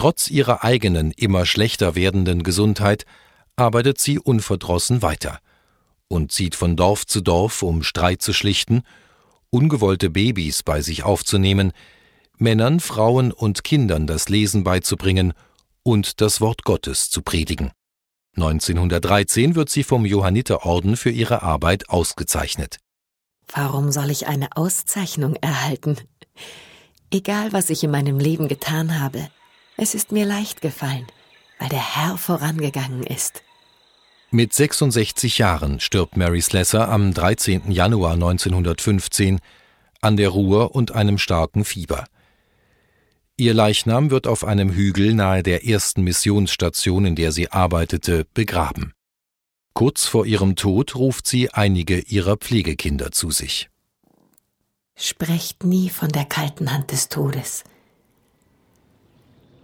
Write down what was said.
Trotz ihrer eigenen, immer schlechter werdenden Gesundheit arbeitet sie unverdrossen weiter und zieht von Dorf zu Dorf, um Streit zu schlichten, ungewollte Babys bei sich aufzunehmen, Männern, Frauen und Kindern das Lesen beizubringen und das Wort Gottes zu predigen. 1913 wird sie vom Johanniterorden für ihre Arbeit ausgezeichnet. Warum soll ich eine Auszeichnung erhalten? Egal, was ich in meinem Leben getan habe, es ist mir leicht gefallen, weil der Herr vorangegangen ist. Mit 66 Jahren stirbt Mary Slessor am 13. Januar 1915 an der Ruhr und einem starken Fieber. Ihr Leichnam wird auf einem Hügel nahe der ersten Missionsstation, in der sie arbeitete, begraben. Kurz vor ihrem Tod ruft sie einige ihrer Pflegekinder zu sich. Sprecht nie von der kalten Hand des Todes.